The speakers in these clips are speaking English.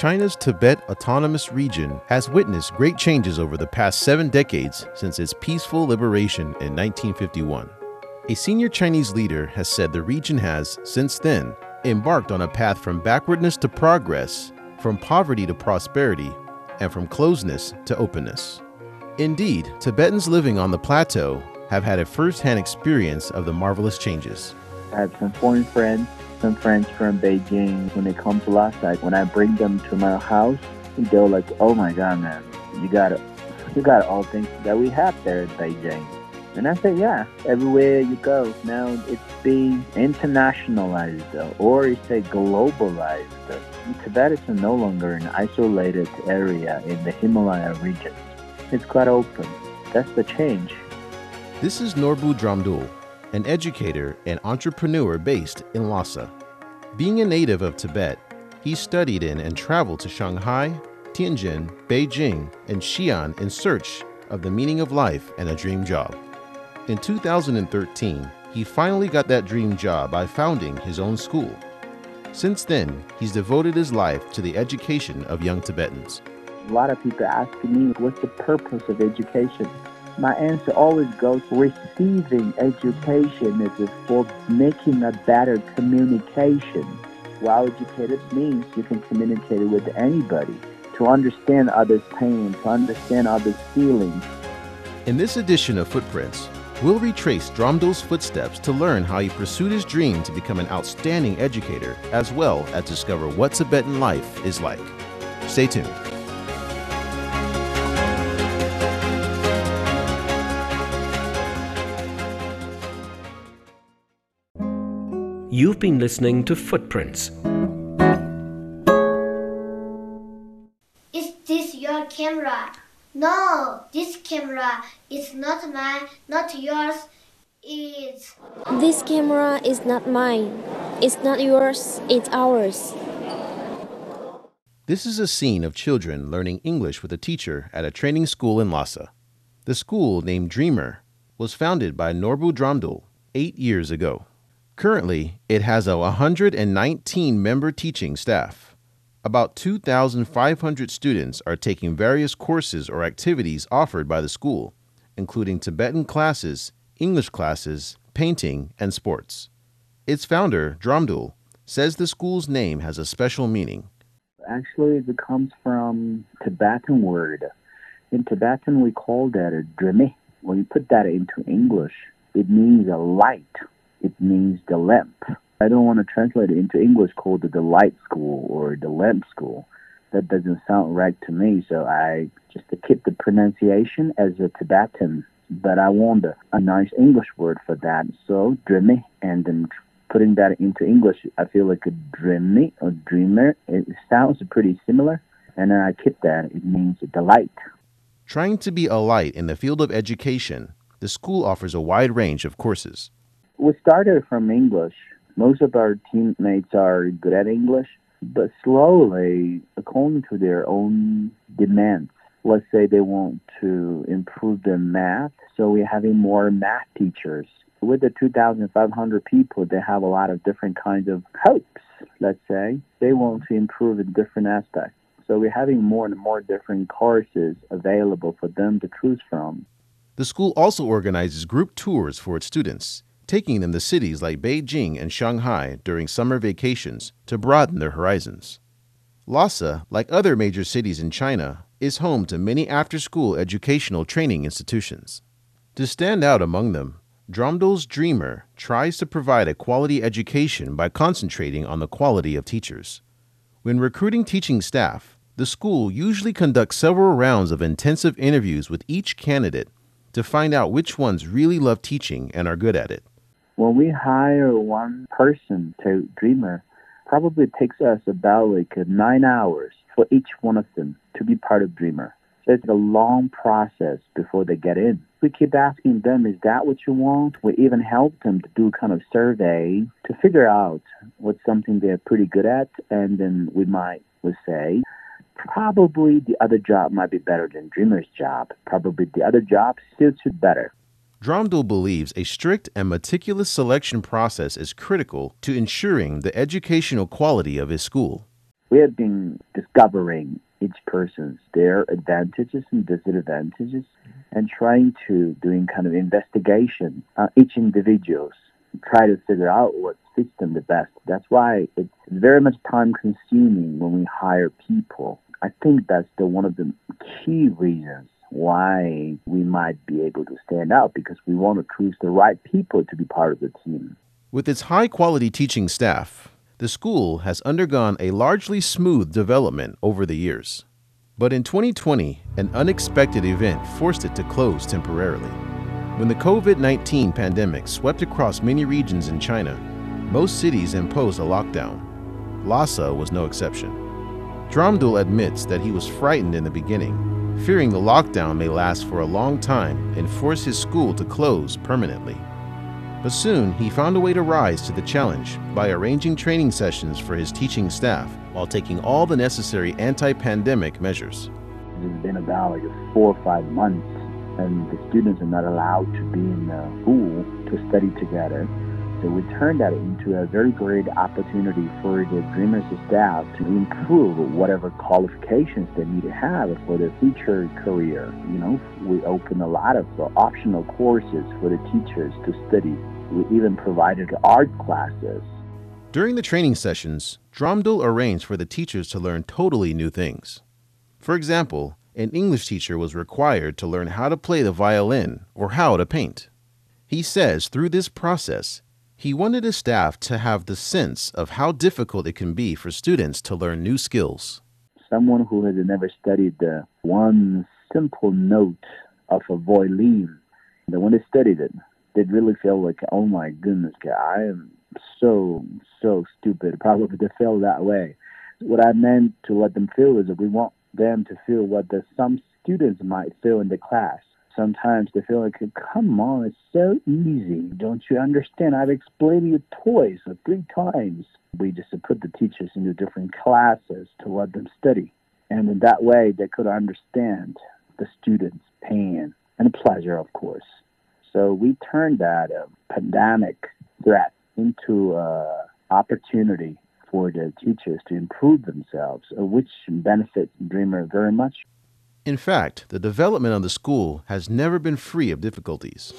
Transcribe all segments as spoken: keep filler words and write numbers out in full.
China's Tibet Autonomous Region has witnessed great changes over the past seven decades since its peaceful liberation in nineteen fifty-one. A senior Chinese leader has said the region has, since then, embarked on a path from backwardness to progress, from poverty to prosperity, and from closedness to openness. Indeed, Tibetans living on the plateau have had a first-hand experience of the marvelous changes. I have some foreign friends, some friends from Beijing. When they come to Lhasa, when I bring them to my house, they're like, "Oh my God, man, you got you got all things that we have there in Beijing." And I say, "Yeah, everywhere you go now, it's being internationalized, or you say globalized. Tibet is no longer an isolated area in the Himalaya region. It's quite open. That's the change." This is Norbu Dramdul, an educator and entrepreneur based in Lhasa. Being a native of Tibet, he studied in and traveled to Shanghai, Tianjin, Beijing, and Xi'an in search of the meaning of life and a dream job. In two thousand thirteen, he finally got that dream job by founding his own school. Since then, he's devoted his life to the education of young Tibetans. A lot of people ask me, what's the purpose of education? My answer always goes, receiving education is for making a better communication. Well educated means you can communicate with anybody, to understand others' pain, to understand others' feelings. In this edition of Footprints, we'll retrace Dramdul's footsteps to learn how he pursued his dream to become an outstanding educator, as well as discover what Tibetan life is like. Stay tuned. You've been listening to Footprints. Is this your camera? No, this camera is not mine, not yours. It's... This camera is not mine. It's not yours, it's ours. This is a scene of children learning English with a teacher at a training school in Lhasa. The school, named Dreamer, was founded by Norbu Dramdul eight years ago. Currently, it has a one hundred nineteen member teaching staff. About two thousand five hundred students are taking various courses or activities offered by the school, including Tibetan classes, English classes, painting, and sports. Its founder, Dramdul, says the school's name has a special meaning. Actually, it comes from Tibetan word. In Tibetan, we call that a drime. When you put that into English, it means a light. It means the lamp. I don't want to translate it into English called the light school or the lamp school. That doesn't sound right to me, so I just keep the pronunciation as a Tibetan. But I want a, a nice English word for that. So, drime, and then putting that into English, I feel like a dreamy or dreamer. It sounds pretty similar, and then I keep that. It means the light. Trying to be a light in the field of education, the school offers a wide range of courses. We started from English. Most of our teammates are good at English, but slowly, according to their own demands, let's say they want to improve their math, so we're having more math teachers. With the two thousand five hundred people, they have a lot of different kinds of hopes, let's say. They want to improve in different aspects. So we're having more and more different courses available for them to choose from. The school also organizes group tours for its students, taking them to cities like Beijing and Shanghai during summer vacations to broaden their horizons. Lhasa, like other major cities in China, is home to many after-school educational training institutions. To stand out among them, Dramdul's Dreamer tries to provide a quality education by concentrating on the quality of teachers. When recruiting teaching staff, the school usually conducts several rounds of intensive interviews with each candidate to find out which ones really love teaching and are good at it. When we hire one person to Dreamer, probably takes us about like nine hours for each one of them to be part of Dreamer. So it's a long process before they get in. We keep asking them, is that what you want? We even help them to do kind of survey to figure out what's something they're pretty good at. And then we might would say, probably the other job might be better than Dreamer's job. Probably the other job suits you better. Dramdul believes a strict and meticulous selection process is critical to ensuring the educational quality of his school. We have been discovering each person's their advantages and disadvantages and trying to doing kind of investigation on each individual's, try to figure out what fits them the best. That's why it's very much time consuming when we hire people. I think that's the one of the key reasons why we might be able to stand out, because we want to choose the right people to be part of the team. With its high-quality teaching staff, the school has undergone a largely smooth development over the years. But in twenty twenty, an unexpected event forced it to close temporarily. When the COVID nineteen pandemic swept across many regions in China, most cities imposed a lockdown. Lhasa was no exception. Dromdul admits that he was frightened in the beginning, fearing the lockdown may last for a long time and force his school to close permanently. But soon, he found a way to rise to the challenge by arranging training sessions for his teaching staff while taking all the necessary anti-pandemic measures. It's been about like four or five months, and the students are not allowed to be in the school to study together. So we turned that into a very great opportunity for the Dreamers staff to improve whatever qualifications they need to have for their future career. You know, we opened a lot of optional courses for the teachers to study. We even provided art classes. During the training sessions, Dromdul arranged for the teachers to learn totally new things. For example, an English teacher was required to learn how to play the violin or how to paint. He says through this process, he wanted his staff to have the sense of how difficult it can be for students to learn new skills. Someone who has never studied the one simple note of a violin, that when they studied it, they'd really feel like, oh my goodness, I am so, so stupid. Probably they feel that way. What I meant to let them feel is that we want them to feel what the, some students might feel in the class. Sometimes they feel like, come on, it's so easy. Don't you understand? I've explained you twice or three times. We just put the teachers into different classes to let them study. And in that way, they could understand the students' pain and pleasure, of course. So we turned that uh, pandemic threat into an opportunity for the teachers to improve themselves, which benefits Dreamer very much. In fact, the development of the school has never been free of difficulties.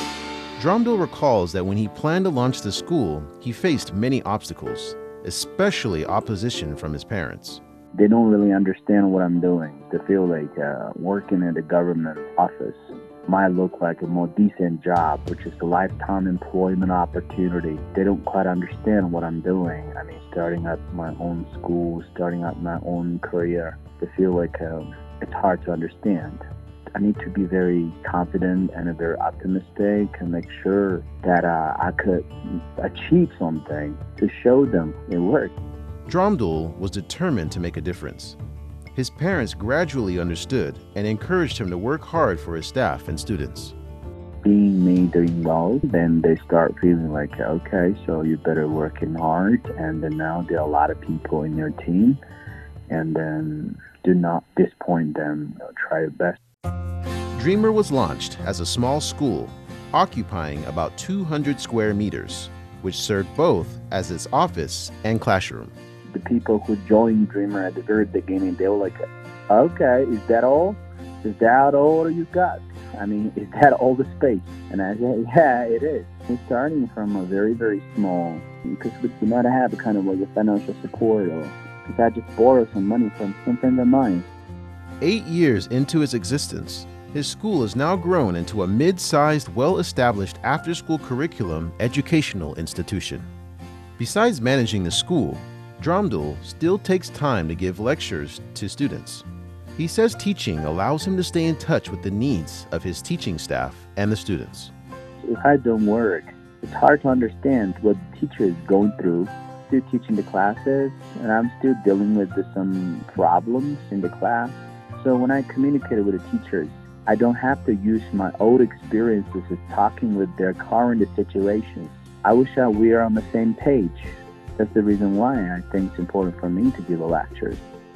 Dromdul recalls that when he planned to launch the school, he faced many obstacles, especially opposition from his parents. They don't really understand what I'm doing. They feel like uh, working in the government office might look like a more decent job, which is a lifetime employment opportunity. They don't quite understand what I'm doing. I mean, starting up my own school, starting up my own career. They feel like um, it's hard to understand. I need to be very confident and very optimistic and make sure that uh, I could achieve something to show them it worked. Dromdul was determined to make a difference. His parents gradually understood and encouraged him to work hard for his staff and students. Being me doing well, then they start feeling like, okay, so you better working hard, and then now there are a lot of people in your team, and then do not disappoint them, you know, try your best. Dreamer was launched as a small school, occupying about two hundred square meters, which served both as its office and classroom. The people who joined Dreamer at the very beginning, they were like, okay, is that all? Is that all you got? I mean, is that all the space? And I said, yeah, it is. We're starting from a very, very small, because we do not have a kind of like a financial support, or if I just borrow some money from some friend of mine. Eight years into its existence, his school has now grown into a mid-sized, well-established after-school curriculum educational institution. Besides managing the school, Dromdul still takes time to give lectures to students. He says teaching allows him to stay in touch with the needs of his teaching staff and the students. If I don't work, it's hard to understand what the teacher is going through. Still teaching the classes, and I'm still dealing with some problems in the class. So when I communicate with the teachers, I don't have to use my old experiences of talking with their current situations. I wish that we are on the same page. That's the reason why I think it's important for me to give a lecture.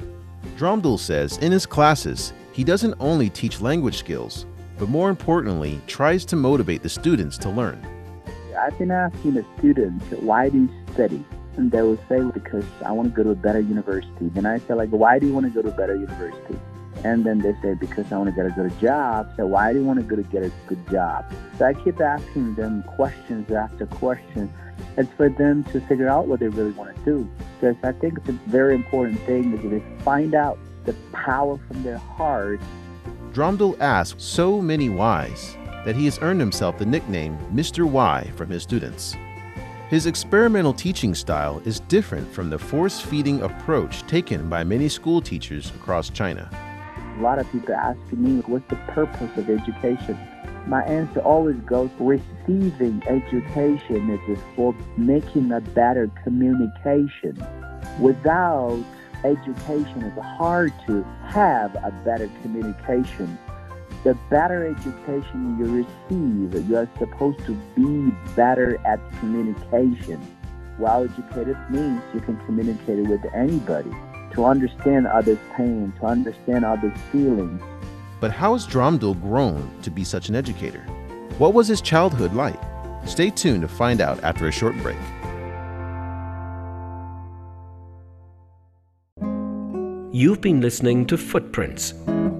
Dromdul says in his classes, he doesn't only teach language skills, but more importantly, tries to motivate the students to learn. I've been asking the students, why do you study? And they will say, because I want to go to a better university. Then I say, like, why do you want to go to a better university? And then they say, because I want to get a good job. So why do you want to go to get a good job? So I keep asking them questions after questions. It's for them to figure out what they really want to do. Because I think it's a very important thing that they find out the power from their heart. Dromdul asks so many whys that he has earned himself the nickname Mister Why from his students. His experimental teaching style is different from the force-feeding approach taken by many school teachers across China. A lot of people ask me, what's the purpose of education? My answer always goes, receiving education is for making a better communication. Without education, it's hard to have a better communication. The better education you receive, you are supposed to be better at communication. Well educated means you can communicate with anybody, to understand others' pain, to understand others' feelings. But how has Dromdul grown to be such an educator? What was his childhood like? Stay tuned to find out after a short break. You've been listening to Footprints.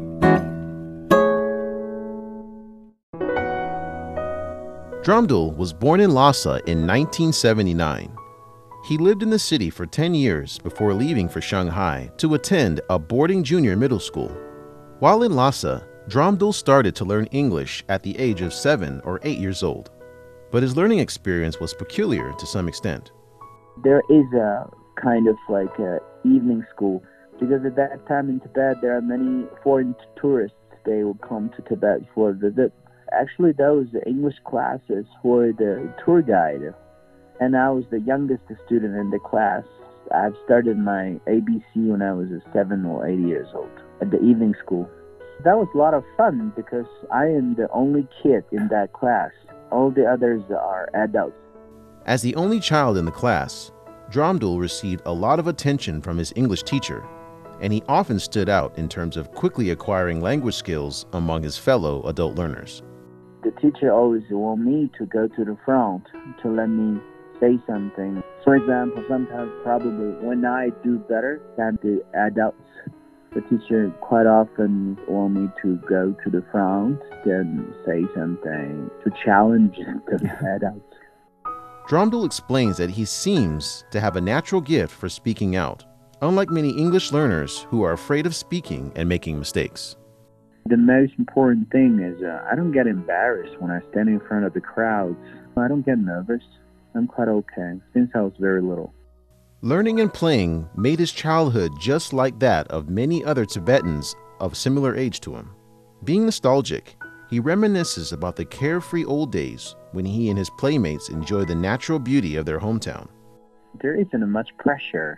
Dromdul was born in Lhasa in nineteen seventy-nine. He lived in the city for ten years before leaving for Shanghai to attend a boarding junior middle school. While in Lhasa, Dromdul started to learn English at the age of seven or eight years old. But his learning experience was peculiar to some extent. There is a kind of like a evening school, because at that time in Tibet there are many foreign tourists. They will come to Tibet for a visit. Actually, those English classes for the tour guide. And I was the youngest student in the class. I've started my A B C when I was seven or eight years old at the evening school. That was a lot of fun because I am the only kid in that class. All the others are adults. As the only child in the class, Dromdul received a lot of attention from his English teacher, and he often stood out in terms of quickly acquiring language skills among his fellow adult learners. The teacher always wanted me to go to the front to let me say something. For example, sometimes probably when I do better than the adults, the teacher quite often want me to go to the front and say something to challenge the adults. Dromdul explains that he seems to have a natural gift for speaking out, unlike many English learners who are afraid of speaking and making mistakes. The most important thing is uh, I don't get embarrassed when I stand in front of the crowds. I don't get nervous. I'm quite okay since I was very little. Learning and playing made his childhood just like that of many other Tibetans of similar age to him. Being nostalgic, he reminisces about the carefree old days when he and his playmates enjoyed the natural beauty of their hometown. There isn't much pressure.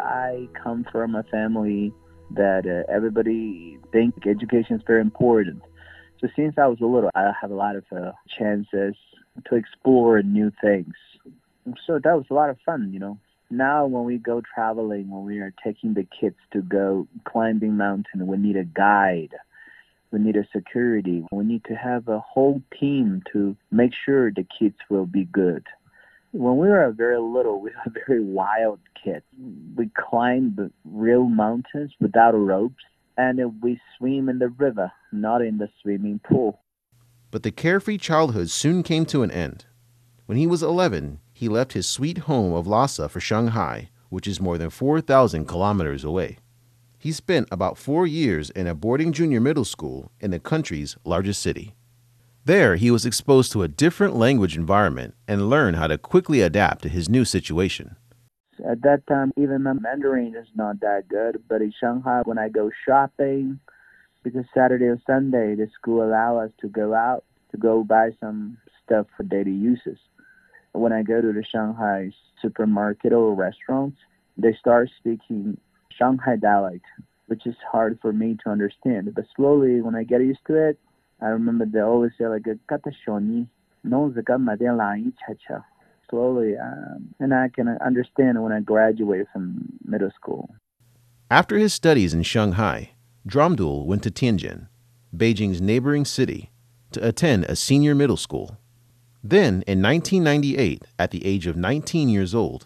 I come from a family that uh, everybody thinks education is very important. So since I was a little, I have a lot of uh, chances to explore new things. So that was a lot of fun, you know. Now when we go traveling, when we are taking the kids to go climbing mountain, we need a guide. We need a security. We need to have a whole team to make sure the kids will be good. When we were very little, we were very wild kids. We climbed real mountains without ropes, and we swim in the river, not in the swimming pool. But the carefree childhood soon came to an end. When he was eleven, he left his sweet home of Lhasa for Shanghai, which is more than four thousand kilometers away. He spent about four years in a boarding junior middle school in the country's largest city. There, he was exposed to a different language environment and learned how to quickly adapt to his new situation. At that time, even my Mandarin is not that good, but in Shanghai, when I go shopping, because Saturday or Sunday, the school allow us to go out to go buy some stuff for daily uses. When I go to the Shanghai supermarket or restaurants, they start speaking Shanghai dialect, which is hard for me to understand. But slowly, when I get used to it, I remember they always say like "Kata shoni, no zaka cha." Slowly, um, and I can understand when I graduate from middle school. After his studies in Shanghai, Dromdul went to Tianjin, Beijing's neighboring city, to attend a senior middle school. Then, in nineteen ninety-eight, at the age of nineteen years old,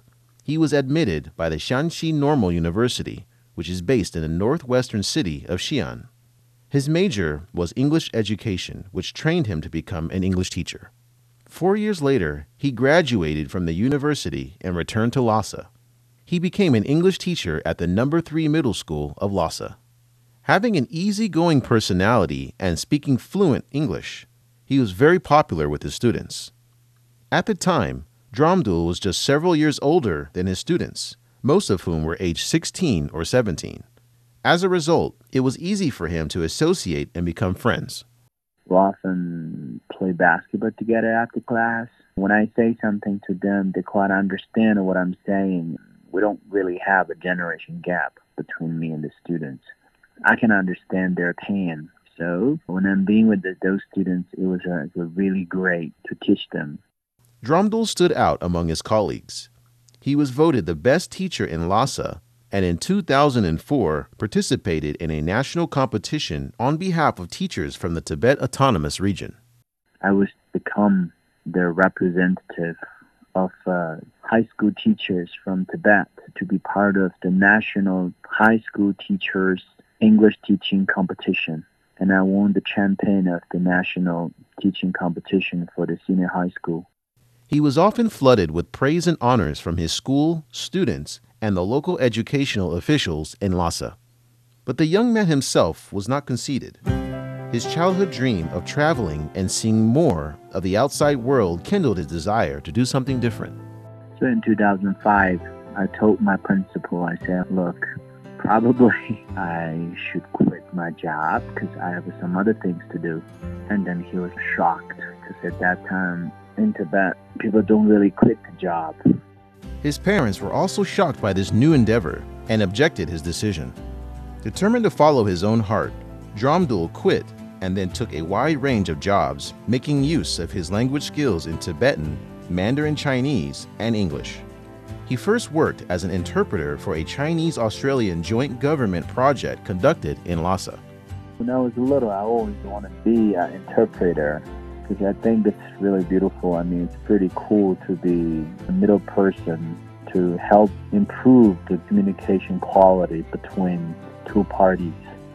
he was admitted by the Shanxi Normal University, which is based in the northwestern city of Xi'an. His major was English education, which trained him to become an English teacher. Four years later, he graduated from the university and returned to Lhasa. He became an English teacher at the number three middle school of Lhasa. Having an easygoing personality and speaking fluent English, he was very popular with his students. At the time, Dromdul was just several years older than his students, most of whom were aged sixteen or seventeen. As a result, it was easy for him to associate and become friends. We often play basketball together after class. When I say something to them, they quite understand what I'm saying. We don't really have a generation gap between me and the students. I can understand their pain. So when I'm being with the, those students, it was, uh, it was really great to teach them. Dromdul stood out among his colleagues. He was voted the best teacher in Lhasa, and in two thousand four participated in a national competition on behalf of teachers from the Tibet Autonomous Region. I was become the representative of uh, high school teachers from Tibet to be part of the National High School Teachers English Teaching Competition. And I won the champion of the national teaching competition for the senior high school. He was often flooded with praise and honors from his school, students, and the local educational officials in Lhasa. But the young man himself was not conceited. His childhood dream of traveling and seeing more of the outside world kindled his desire to do something different. So in two thousand five, I told my principal, I said, look, probably I should quit my job because I have some other things to do. And then he was shocked because at that time in Tibet, people don't really quit the job. His parents were also shocked by this new endeavor and objected his decision. Determined to follow his own heart, Dromdul quit and then took a wide range of jobs, making use of his language skills in Tibetan, Mandarin Chinese, and English. He first worked as an interpreter for a Chinese-Australian joint government project conducted in Lhasa. When I was little, I always wanted to be an interpreter because I think it's really beautiful. I mean, it's pretty cool to be a middle person to help improve the communication quality between two parties.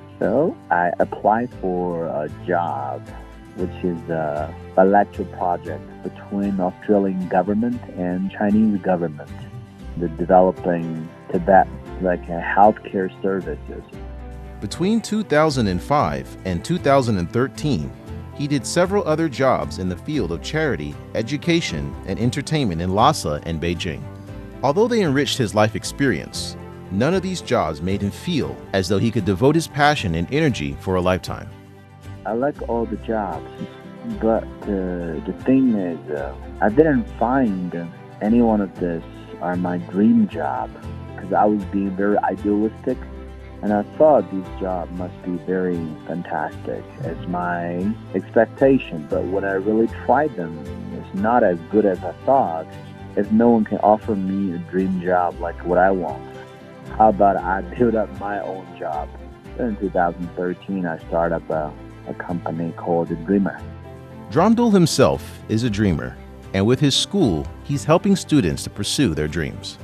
So I applied for a job, which is a bilateral project between Australian government and Chinese government. They're developing Tibet like a healthcare services. Between two thousand five and two thousand thirteen, he did several other jobs in the field of charity, education, and entertainment in Lhasa and Beijing. Although they enriched his life experience, none of these jobs made him feel as though he could devote his passion and energy for a lifetime. I like all the jobs, but uh, the thing is, uh, I didn't find any one of this are my dream job because I was being very idealistic. And I thought this job must be very fantastic as my expectation. But when I really tried them, it's not as good as I thought. If no one can offer me a dream job like what I want, how about I build up my own job? In two thousand thirteen, I started up a, a company called The Dreamer. Dromdul himself is a dreamer, and with his school, he's helping students to pursue their dreams.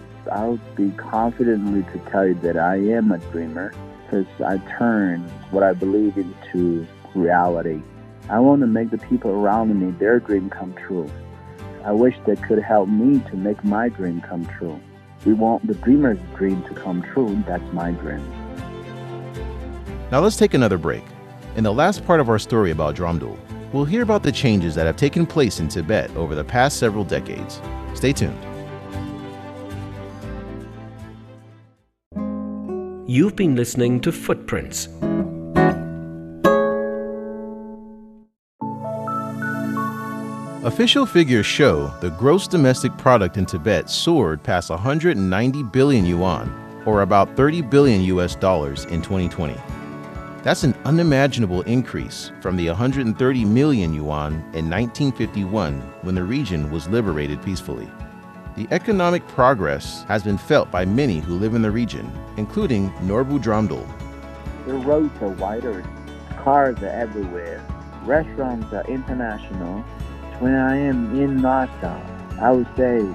I would be confidently to tell you that I am a dreamer because I turn what I believe into reality. I want to make the people around me, their dream come true. I wish they could help me to make my dream come true. We want the dreamer's dream to come true. That's my dream. Now let's take another break. In the last part of our story about Dromdul, we'll hear about the changes that have taken place in Tibet over the past several decades. Stay tuned. You've been listening to Footprints. Official figures show the gross domestic product in Tibet soared past one hundred ninety billion yuan, or about thirty billion U S dollars in twenty twenty. That's an unimaginable increase from the one hundred thirty million yuan in nineteen fifty-one when the region was liberated peacefully. The economic progress has been felt by many who live in the region, including Norbu Dromdul. The roads are wider, cars are everywhere, restaurants are international. When I am in Lhasa, I would say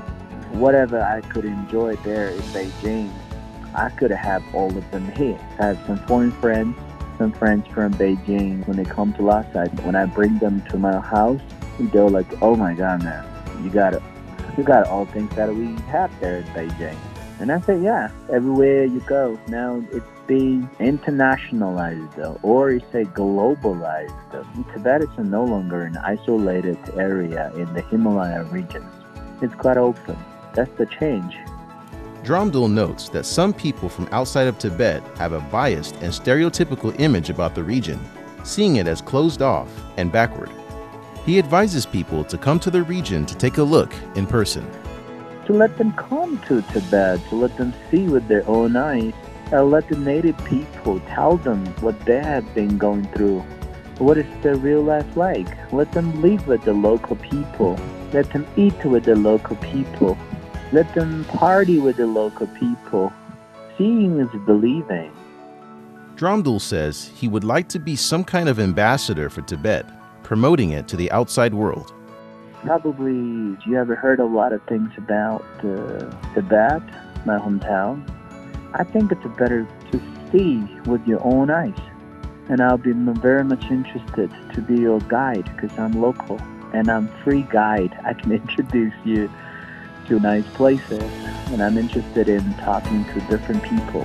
whatever I could enjoy there in Beijing, I could have all of them here. I have some foreign friends, some friends from Beijing. When they come to Lhasa, when I bring them to my house, they're like, "Oh my God, man, you got it. You got all things that we have there in Beijing." And I say, yeah, everywhere you go, now it's being internationalized, or you say globalized. Tibet is no longer an isolated area in the Himalaya regions. It's quite open. That's the change. Dromdul notes that some people from outside of Tibet have a biased and stereotypical image about the region, seeing it as closed off and backward. He advises people to come to the region to take a look in person. To let them come to Tibet, to let them see with their own eyes, and let the native people tell them what they have been going through. What is their real life like? Let them live with the local people. Let them eat with the local people. Let them party with the local people. Seeing is believing. Dromdul says he would like to be some kind of ambassador for Tibet, promoting it to the outside world. Probably you ever heard a lot of things about uh, Tibet, my hometown. I think it's better to see with your own eyes. And I'll be very much interested to be your guide because I'm local and I'm free guide. I can introduce you to nice places, and I'm interested in talking to different people.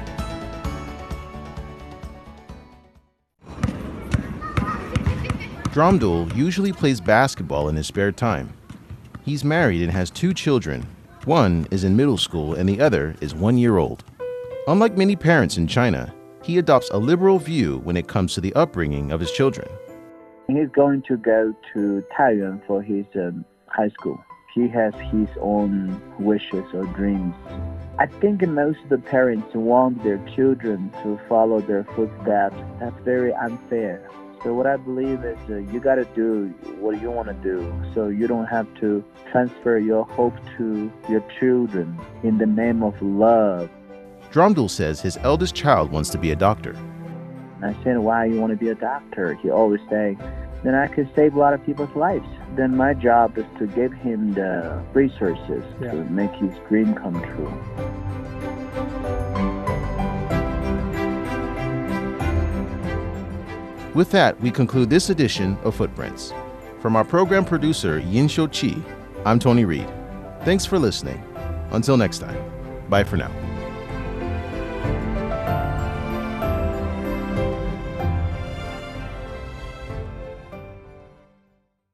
Dromdul usually plays basketball in his spare time. He's married and has two children. One is in middle school and the other is one year old. Unlike many parents in China, he adopts a liberal view when it comes to the upbringing of his children. He's going to go to Taiyuan for his um, high school. He has his own wishes or dreams. I think most of the parents want their children to follow their footsteps. That's very unfair. So what I believe is uh, you got to do what you want to do. So you don't have to transfer your hope to your children in the name of love. Dromdul says his eldest child wants to be a doctor. I said, why you want to be a doctor? He always say, then I could save a lot of people's lives. Then my job is to give him the resources yeah. to make his dream come true. With that, we conclude this edition of Footprints. From our program producer, Yin-Sho Chi, I'm Tony Reed. Thanks for listening. Until next time, bye for now.